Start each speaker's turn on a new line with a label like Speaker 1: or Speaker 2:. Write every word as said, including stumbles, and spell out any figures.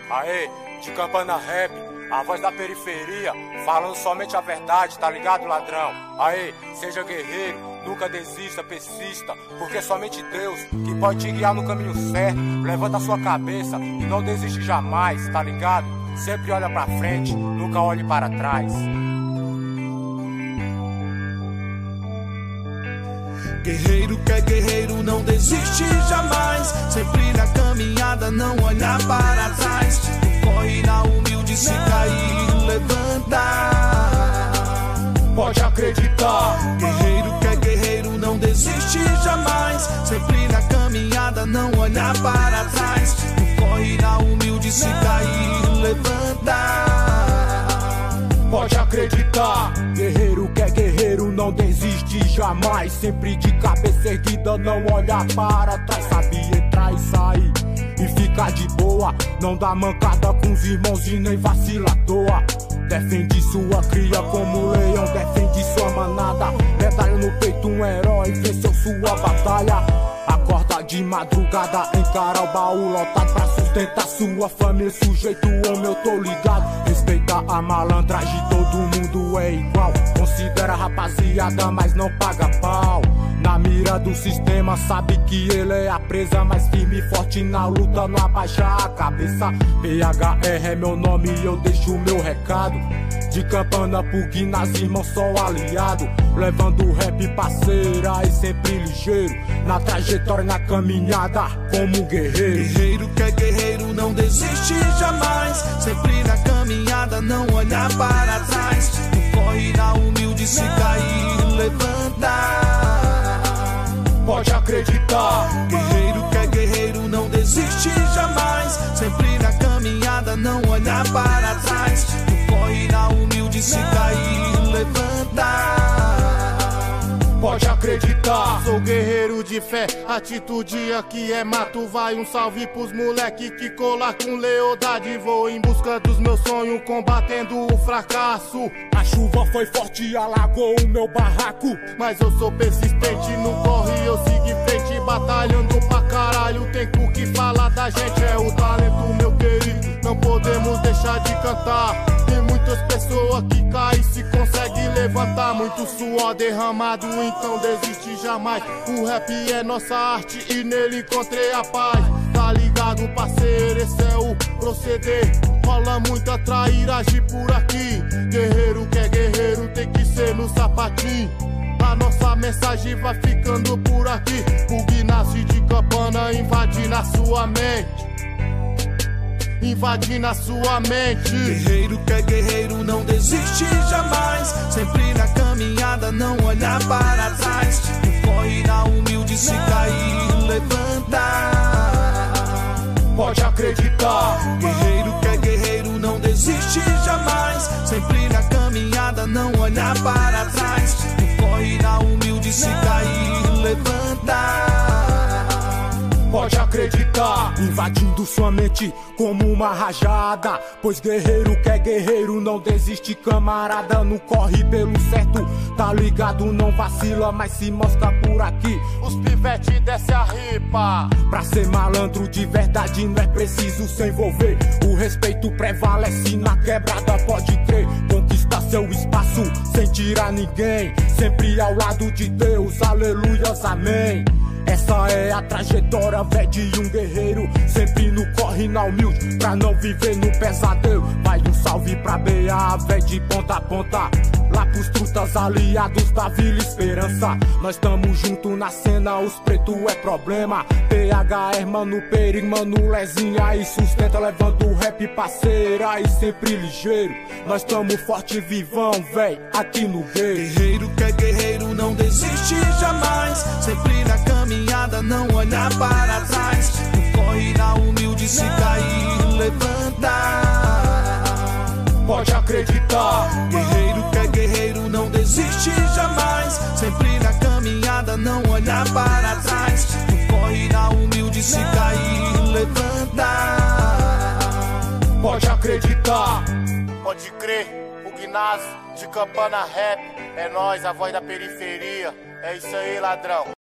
Speaker 1: Aê, de Campana Rap, a voz da periferia, falando somente a verdade, tá ligado, ladrão? Aê, seja guerreiro, nunca desista, persista, porque somente Deus que pode te guiar no caminho certo. Levanta a sua cabeça e não desiste jamais, tá ligado? Sempre olha pra frente, nunca olhe para trás.
Speaker 2: Guerreiro que é guerreiro, não desiste jamais. Sempre na caminhada, não olhar para trás. Corre na humilde, se cair, levantar.
Speaker 1: Pode acreditar.
Speaker 2: Guerreiro que é guerreiro, não desiste jamais. Sempre na caminhada, não olhar para trás. Corre na humilde, se cair, levantar.
Speaker 1: Pode acreditar.
Speaker 3: Guerreiro que é guerreiro, não desiste jamais. Sempre de cabeça erguida, não olhar para trás. Sabe entrar e sair e ficar de boa. Não dá mancada com os irmãos e nem vacila à toa. Defende sua cria como leão, defende sua manada. Medalha no peito, um herói, venceu sua batalha. Acorda de madrugada, encara o baú lotado pra sustentar sua família. Sujeito homem, eu tô ligado. Respeita a malandragem, todo mundo é igual. Considera rapaziada, mas não paga pau. Na mira do sistema, sabe que ele é a presa. Mais firme e forte na luta, não abaixa a cabeça. P H R é meu nome e eu deixo meu recado. De Campana pro ginásio, irmão, só aliado. Levando rap parceira e sempre ligeiro. Na trajetória, na caminhada, como um guerreiro.
Speaker 2: Guerreiro que é guerreiro, não desiste jamais. Sempre na caminhada, não olhar para trás. Corre na humilde, se cair, levantar.
Speaker 1: Pode acreditar.
Speaker 2: Guerreiro que é guerreiro, não desiste jamais. Sempre na caminhada, não olhar para trás. Corre na humilde, se cair, levantar.
Speaker 1: Pode acreditar.
Speaker 4: Sou guerreiro de fé, atitude aqui é mato. Vai um salve pros moleque que colar com lealdade. Vou em busca dos meus sonhos, combatendo o fracasso.
Speaker 3: A chuva foi forte e alagou o meu barraco.
Speaker 4: Mas eu sou persistente, não corre, eu sigo em frente. Batalhando pra caralho, tem com que falar da gente. É o talento, meu querido, não podemos deixar de cantar. Tem muitas pessoas que caem, se consegue levantar. Muito suor derramado, então desiste jamais. O rap é nossa arte e nele encontrei a paz. Tá ligado, parceiro, esse é o proceder. Rola muita trairagem por aqui. Guerreiro que é guerreiro, tem que ser no sapatinho. A nossa mensagem vai ficando por aqui. O ginásio de Campana invade na sua mente. Invade na sua mente.
Speaker 2: Guerreiro que é guerreiro, não desiste jamais. Sempre na caminhada, não olhar para trás. Corre na humilde, se cair, levantar.
Speaker 1: Pode acreditar.
Speaker 2: Guerreiro que é guerreiro, não desiste jamais. Sempre na caminhada, não olhar para trás. Corre na humilde, se cair, levantar.
Speaker 1: Pode acreditar.
Speaker 3: Invadindo sua mente como uma rajada. Pois guerreiro que é guerreiro, não desiste, camarada. Não corre pelo certo, tá ligado, não vacila, mas se mostra por aqui.
Speaker 4: Os pivete desce a ripa.
Speaker 3: Pra ser malandro de verdade não é preciso se envolver. O respeito prevalece na quebrada, pode crer. Conquista seu espaço sem tirar ninguém. Sempre ao lado de Deus, aleluias, amém. Essa é a trajetória, véi, de um guerreiro. Sempre no corre, na humilde, pra não viver no pesadelo. Vai um salve pra B A, véi, de ponta a ponta. Lá pros trutas aliados da Vila Esperança. Nós tamo junto na cena, os pretos é problema. P H R, mano, perigo, mano, Lezinha aí sustenta. Levando o rap parceira e sempre ligeiro. Nós tamo forte e vivão, véi, aqui no gueiro.
Speaker 2: Guerreiro que é guerreiro, não desiste jamais. Sempre na caminhada, não olhar para trás. Corre na humilde, se cair, levantar.
Speaker 1: Pode acreditar.
Speaker 2: Guerreiro que é guerreiro, não desiste jamais. Sempre na caminhada, não olhar para trás. Corre na humilde, se cair, levantar.
Speaker 1: Pode acreditar.
Speaker 4: Pode crer, o ginásio de Campana Rap. É nós, a voz da periferia. É isso aí, ladrão.